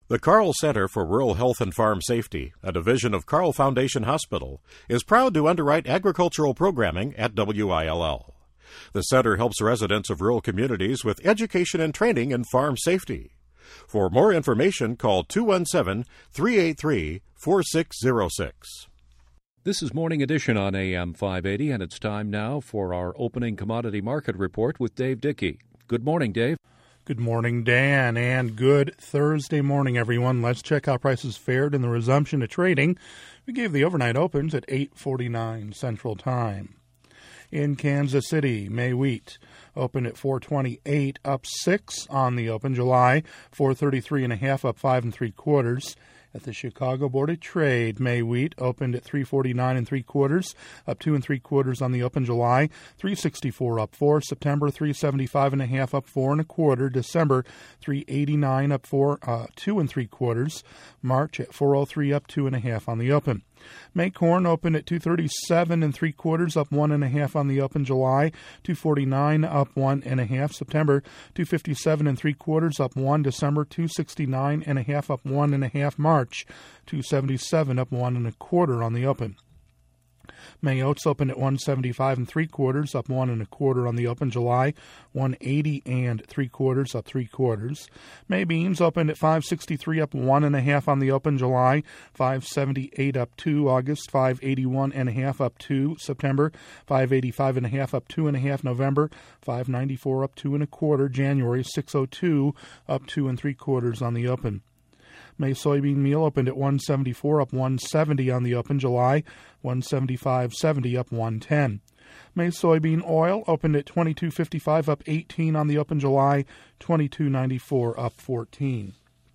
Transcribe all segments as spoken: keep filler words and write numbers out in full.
The Carle Center for Rural Health and Farm Safety, a division of Carle Foundation Hospital, is proud to underwrite agricultural programming at W I L L. The center helps residents of rural communities with education and training in farm safety. For more information, call two one seven, three eight three, four six zero six. This is Morning Edition on A M five eighty, and it's time now for our opening commodity market report with Dave Dickey. Good morning, Dave. Good morning, Dan, and good Thursday morning, everyone. Let's check how prices fared in the resumption of trading. We gave the overnight opens at eight forty-nine Central Time. In Kansas City, May wheat opened at four twenty-eight, up six on the open. July, four thirty-three and a half, up five and three quarters. At the Chicago Board of Trade, May wheat opened at three forty-nine and three quarters, up two and three quarters on the open. July, three sixty-four, up four. September, three seventy-five and a half, up four and a quarter. December, three eighty-nine, up four, uh, two and three quarters. March at four oh three, up two and a half on the open. May corn opened at two thirty-seven and three quarters, up one and a half on the open. July, two forty-nine, up one and a half. September, two fifty-seven and three quarters, up one. December, two sixty-nine and a half, up one and a half. March, two seventy-seven, up one and a quarter on the open. May oats opened at one seventy-five and three quarters, up one and a quarter on the open. July, one eighty and three quarters, up three quarters. May beans opened at five sixty-three, up one and a half on the open. July, five seventy-eight, up two. August, five eighty-one and a half, up two. September, five eighty-five and a half, up two and a half. November, five ninety-four, up two and a quarter. January, six oh two, up two and three quarters on the open. May soybean meal opened at one seventy-four, up one seventy on the open. July, one seventy-five seventy, up one ten. May soybean oil opened at twenty-two fifty-five, up eighteen on the open. July, twenty-two ninety-four, up fourteen.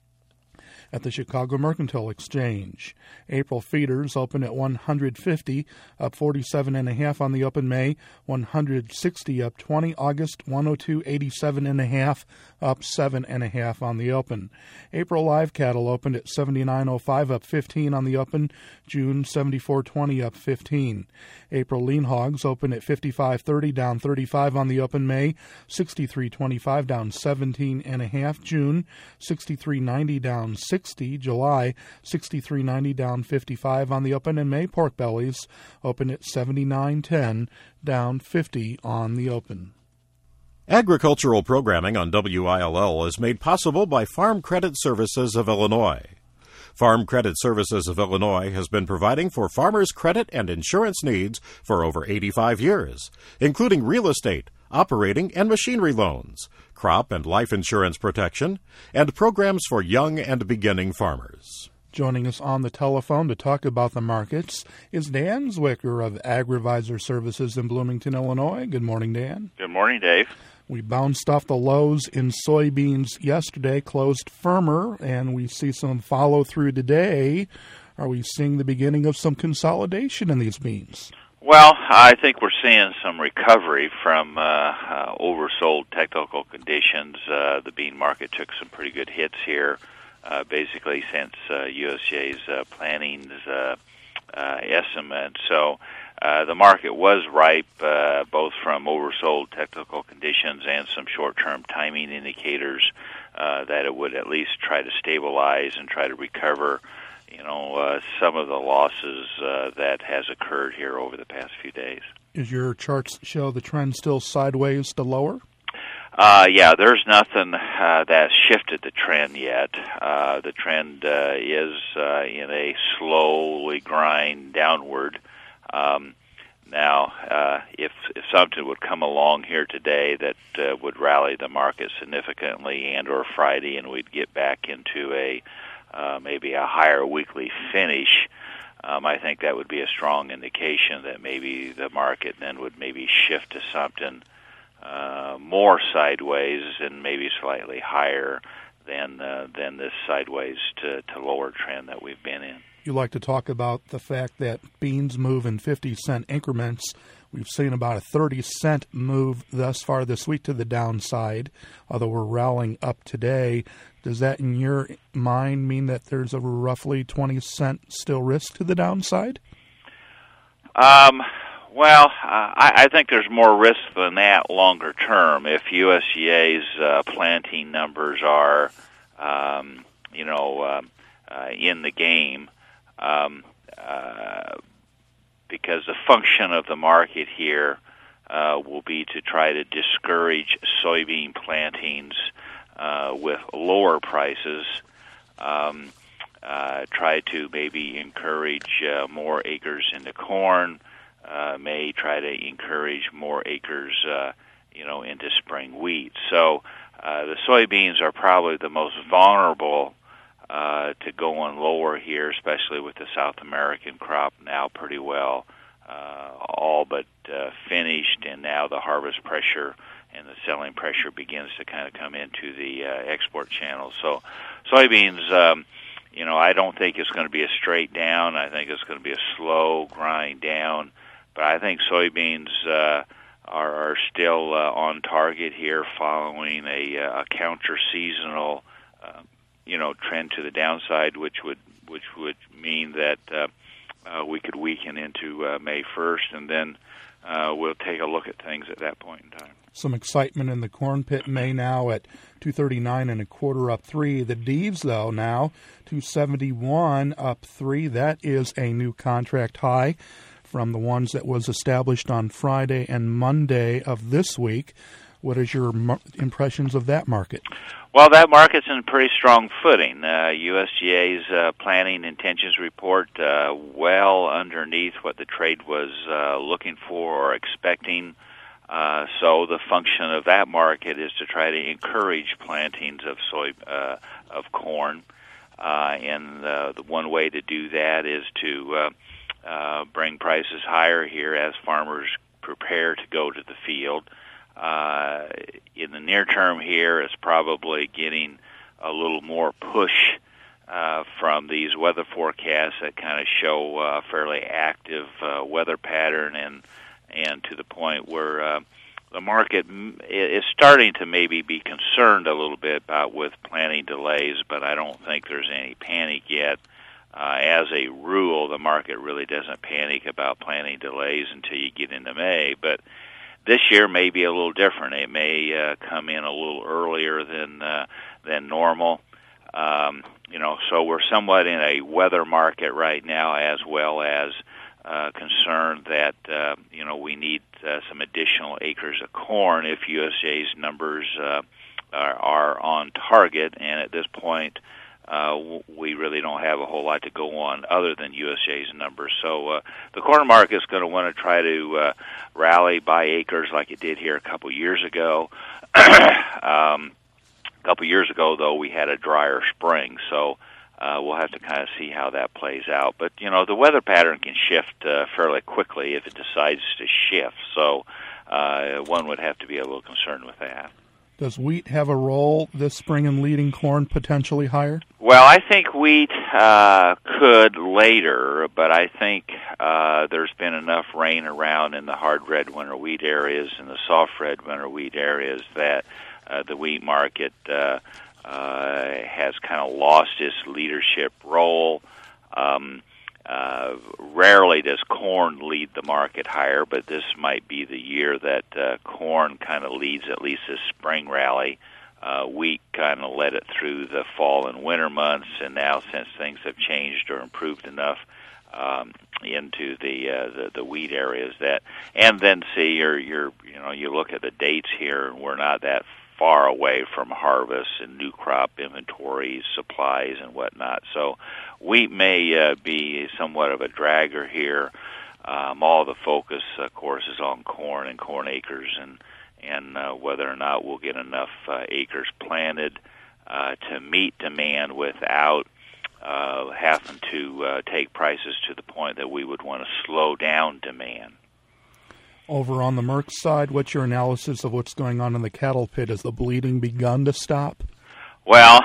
At the Chicago Mercantile Exchange, April feeders opened at one fifty, up forty-seven and a half on the open. May, one sixty, up twenty. August, one oh two eighty-seven and a half, up seven and a half on the open. April live cattle opened at seventy-nine oh five, up fifteen on the open. June, seventy-four twenty, up fifteen. April lean hogs opened at fifty-five thirty, down thirty-five on the open. May, sixty-three twenty-five, down seventeen and a half. June, sixty-three ninety, down sixty. July, sixty-three ninety, down fifty-five on the open. And May pork bellies open at seventy-nine ten, down fifty on the open. Agricultural programming on W I L L is made possible by Farm Credit Services of Illinois. Farm Credit Services of Illinois has been providing for farmers' credit and insurance needs for over eighty-five years, including real estate, operating and machinery loans, crop and life insurance protection, and programs for young and beginning farmers. Joining us on the telephone to talk about the markets is Dan Zwicker of AgriVisor Services in Bloomington, Illinois. Good morning, Dan. Good morning, Dave. We bounced off the lows in soybeans yesterday, closed firmer, and we see some follow-through today. Are we seeing the beginning of some consolidation in these beans? Well, I think we're seeing some recovery from uh, uh, oversold technical conditions. Uh, the bean market took some pretty good hits here, uh, basically since uh, U S D A's uh, planning's uh, uh, estimate. So uh, the market was ripe, uh, both from oversold technical conditions and some short-term timing indicators uh, that it would at least try to stabilize and try to recover you know, uh, some of the losses uh, that has occurred here over the past few days. Is your charts show the trend still sideways to lower? Uh, yeah, there's nothing uh, that's shifted the trend yet. Uh, the trend uh, is uh, in a slowly grind downward. Um, now, uh, if, if something would come along here today that uh, would rally the market significantly and or Friday and we'd get back into a Uh, maybe a higher weekly finish, um, I think that would be a strong indication that maybe the market then would maybe shift to something uh, more sideways and maybe slightly higher than uh, than this sideways to, to lower trend that we've been in. You like to talk about the fact that beans move in fifty cent increments. We've seen about a thirty cent move thus far this week to the downside, although we're rallying up today. Does that, in your mind, mean that there's a roughly twenty cent still risk to the downside? Um, well, uh, I, I think there's more risk than that longer term. If U S D A's uh, planting numbers are, um, you know, um, uh, in the game, um, uh, because the function of the market here uh, will be to try to discourage soybean plantings uh, with lower prices, um, uh, try to maybe encourage uh, more acres into corn, uh, may try to encourage more acres, uh, you know, into spring wheat. So uh, the soybeans are probably the most vulnerable uh, to going lower here, especially with the South American crop now pretty well uh, all but uh, finished, and now the harvest pressure and the selling pressure begins to kind of come into the uh, export channel. So soybeans, um, you know, I don't think it's going to be a straight down. I think it's going to be a slow grind down. But I think soybeans uh, are, are still uh, on target here, following a, a counter-seasonal, uh, you know, trend to the downside, which would which would mean that uh, uh, we could weaken into uh, May first, and then uh, we'll take a look at things at that point in time. Some excitement in the corn pit. May now at two thirty-nine and a quarter, up three. The Deves, though, now two seventy-one, up three. That is a new contract high from the ones that was established on Friday and Monday of this week. What is your m- impressions of that market? Well, that market's in pretty strong footing. Uh, U S D A's uh, planning intentions report uh, well underneath what the trade was uh, looking for or expecting. Uh, so the function of that market is to try to encourage plantings of soy, uh, of corn, uh, and uh, the one way to do that is to uh, uh, bring prices higher here as farmers prepare to go to the field. Uh, in the near term here, it's probably getting a little more push uh, from these weather forecasts that kind of show a fairly active uh, weather pattern, and and to the point where uh, the market is starting to maybe be concerned a little bit about with planting delays, but I don't think there's any panic yet. Uh, as a rule, the market really doesn't panic about planting delays until you get into May, but this year may be a little different. It may uh, come in a little earlier than uh, than normal. Um, you know, so we're somewhat in a weather market right now, as well as uh, concerned that uh, you know we need uh, some additional acres of corn if U S D A's numbers uh, are, are on target. And at this point, Uh, we really don't have a whole lot to go on other than U S D A's numbers. So uh, the corn market is going to want to try to uh, rally buy acres like it did here a couple years ago. um, a couple years ago, though, we had a drier spring, so uh, we'll have to kind of see how that plays out. But, you know, the weather pattern can shift uh, fairly quickly if it decides to shift, so uh, one would have to be a little concerned with that. Does wheat have a role this spring in leading corn potentially higher? Well, I think wheat uh, could later, but I think uh, there's been enough rain around in the hard red winter wheat areas and the soft red winter wheat areas that uh, the wheat market uh, uh, has kind of lost its leadership role. Um, Uh, rarely does corn lead the market higher, but this might be the year that uh, corn kind of leads at least this spring rally. Uh, wheat kind of led it through the fall and winter months, and now since things have changed or improved enough um, into the, uh, the the wheat areas that, and then see you're you're you know you look at the dates here, and we're not that far away from harvest and new crop inventories, supplies, and whatnot. So wheat may uh, be somewhat of a dragger here. Um, all the focus, of course, is on corn and corn acres, and and uh, whether or not we'll get enough uh, acres planted uh, to meet demand without uh, having to uh, take prices to the point that we would want to slow down demand. Over on the Merck side, what's your analysis of what's going on in the cattle pit? Has the bleeding begun to stop? Well,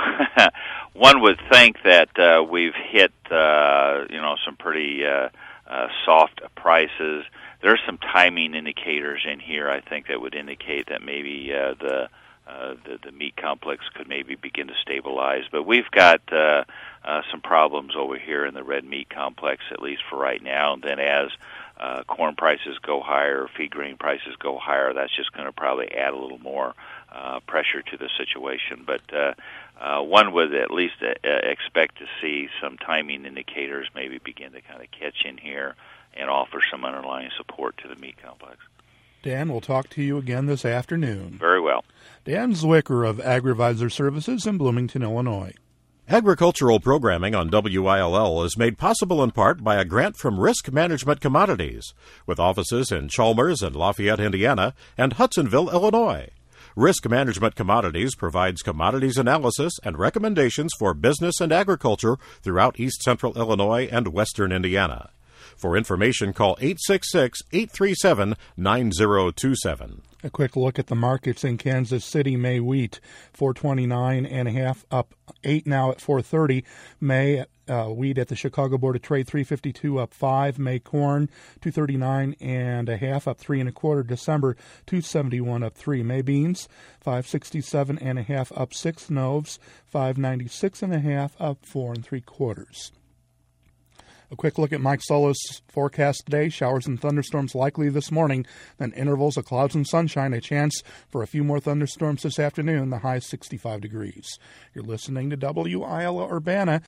one would think that uh, we've hit, uh, you know, some pretty uh, uh, soft prices. There's some timing indicators in here, I think, that would indicate that maybe uh, the, uh, the the meat complex could maybe begin to stabilize. But we've got uh, uh, some problems over here in the red meat complex, at least for right now. And then as Uh, corn prices go higher, feed grain prices go higher, that's just going to probably add a little more uh, pressure to the situation. But uh, uh, one would at least uh, expect to see some timing indicators maybe begin to kind of catch in here and offer some underlying support to the meat complex. Dan, we'll talk to you again this afternoon. Very well. Dan Zwicker of AgriVisor Services in Bloomington, Illinois. Agricultural programming on W I L L is made possible in part by a grant from Risk Management Commodities, with offices in Chalmers and Lafayette, Indiana, and Hudsonville, Illinois. Risk Management Commodities provides commodities analysis and recommendations for business and agriculture throughout East Central Illinois and Western Indiana. For information, call eight six six, eight three seven, nine zero two seven. A quick look at the markets in Kansas City. May wheat, four twenty-nine and a half, up eight now at four thirty. May uh, wheat at the Chicago Board of Trade, three fifty-two, up five. May corn, two thirty-nine and a half, up three and a quarter. December, two seventy-one, up three. May beans, five sixty-seven and a half, up six. Noves, five ninety-six and a half, up four and three quarters. A quick look at Mike Sullis' forecast today. Showers and thunderstorms likely this morning, then intervals of clouds and sunshine. A chance for a few more thunderstorms this afternoon. The high sixty-five degrees. You're listening to W I L L Urbana.